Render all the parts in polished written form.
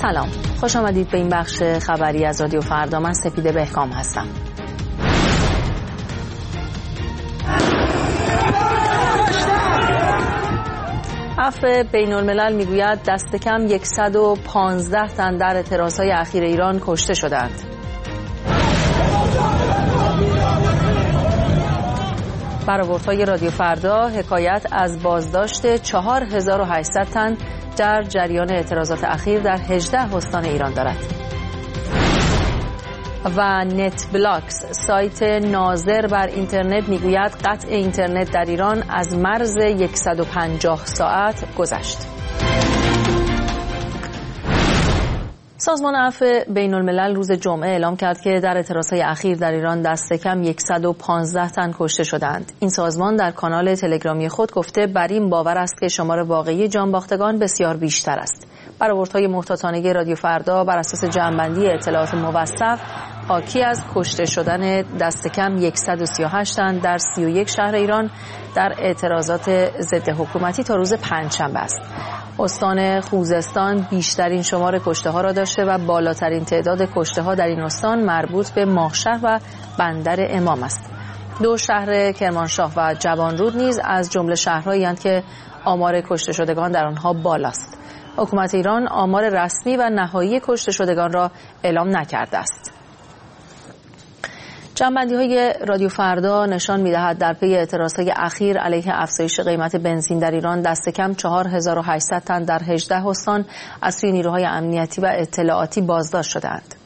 سلام، خوش آمدید به این بخش خبری از رادیو فردا. من سپیده بهکام هستم. عفو بین الملل میگوید دست کم 115 تن در اعتراضهای اخیر ایران کشته شدند. برآوردهای رادیو فردا حکایت از بازداشت 4800 تن در جریان اعتراضات اخیر در 18 استان ایران دارد. و نت بلاکس، سایت ناظر بر اینترنت، میگوید قطع اینترنت در ایران از مرز 150 ساعت گذشت. سازمان عفو بین الملل روز جمعه اعلام کرد که در اعتراضهای اخیر در ایران دست کم 115 تن کشته شدند. این سازمان در کانال تلگرامی خود گفته بر این باور است که شمار واقعی جانباختگان بسیار بیشتر است. برآوردهای محتاطانه رادیو فردا بر اساس جمع‌بندی اطلاعات موثق حاکی از کشته شدن دست کم 138 تن در 31 شهر ایران در اعتراضات ضد حکومتی تا روز پنجشنبه است. استان خوزستان بیشترین شمار کشته‌ها را داشته و بالاترین تعداد کشته‌ها در این استان مربوط به ماهشهر و بندر امام است. دو شهر کرمانشاه و جوانرود نیز از جمله شهرهایی اند که آمار کشته شدگان در آنها بالاست. حکومت ایران آمار رسمی و نهایی کشته شدگان را اعلام نکرده است. جمع‌بندی‌های رادیو فردا نشان می‌دهد در پی اعتراضهای اخیر علیه افزایش قیمت بنزین در ایران دست کم 4800 تن در 18 استان از سوی نیروهای امنیتی و اطلاعاتی بازداشت شدند.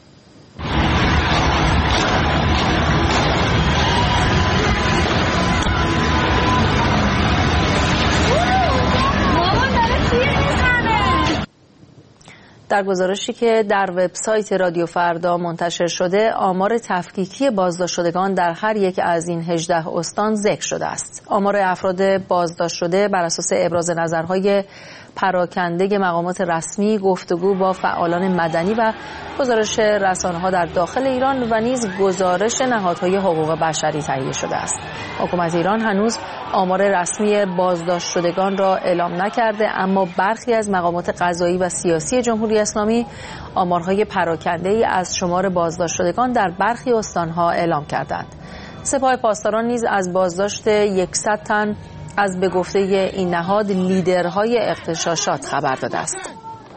در گزارشی که در وبسایت رادیو فردا منتشر شده، آمار تفکیکی بازداشت شدگان در هر یک از این 18 استان ذکر شده است. آمار افراد بازداشت شده بر اساس ابراز نظرهای پراکنده مقامات رسمی، گفتگو با فعالان مدنی و گزارش رسانه‌ها در داخل ایران و نیز گزارش نهادهای حقوق بشری تهیه شده است. حکومت ایران هنوز آمار رسمی بازداشت شدگان را اعلام نکرده، اما برخی از مقامات قضایی و سیاسی جمهوری اسلامی آمارهای پراکنده‌ای از شمار بازداشت شدگان در برخی استان‌ها اعلام کردند. سپاه پاسداران نیز از بازداشت 100 تن از به گفته این نهاد لیدرهای اغتشاشات خبر داده است.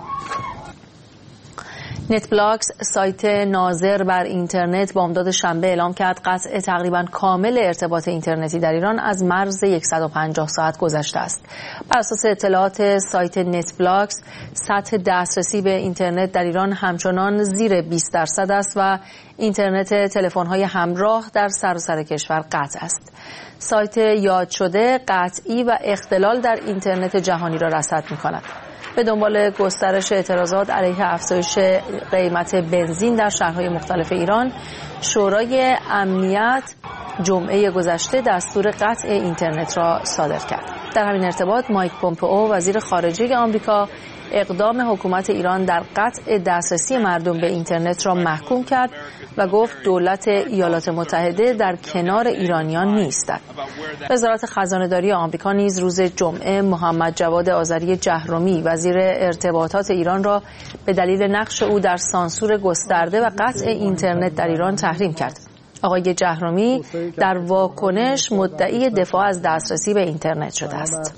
نت بلاکس، سایت ناظر بر اینترنت، بامداد شنبه اعلام کرد قطع تقریبا کامل ارتباط اینترنتی در ایران از مرز 150 ساعت گذشته است. بر اساس اطلاعات سایت نت بلاکس، سطح دسترسی به اینترنت در ایران همچنان زیر 20% است و اینترنت تلفن‌های همراه در سراسر کشور قطع است. سایت یاد شده قطعی و اختلال در اینترنت جهانی را رصد می‌کند. به دنبال گسترش اعتراضات علیه افزایش قیمت بنزین در شهرهای مختلف ایران، شورای امنیت جمعه گذشته دستور قطع اینترنت را صادر کرد. در همین ارتباط مایک پومپئو وزیر خارجه آمریکا اقدام حکومت ایران در قطع دسترسی مردم به اینترنت را محکوم کرد و گفت دولت ایالات متحده در کنار ایرانیان نیستد. وزارت خزانه‌داری آمریکا نیز روز جمعه محمد جواد آذری جهرمی وزیر ارتباطات ایران را به دلیل نقش او در سانسور گسترده و قطع اینترنت در ایران تحریم کرد. آقای جهرمی در واکنش مدعی دفاع از دسترسی به اینترنت شده است.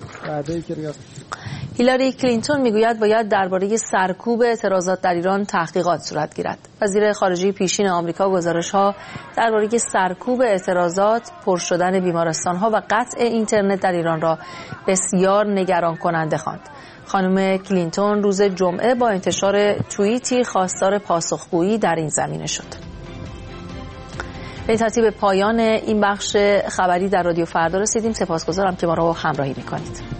هیلاری کلینتون میگوید باید درباره سرکوب اعتراضات در ایران تحقیقات صورت گیرد. وزیر خارجه پیشین آمریکا گزارش‌ها درباره سرکوب اعتراضات، پر شدن بیمارستان‌ها و قطع اینترنت در ایران را بسیار نگران کننده خواند. خانم کلینتون روز جمعه با انتشار توییتی خواستار پاسخگویی در این زمینه شد. به ترتیب پایان این بخش خبری در رادیو فردا رسیدیم. سپاسگزارم که ما را همراهی می‌کنید.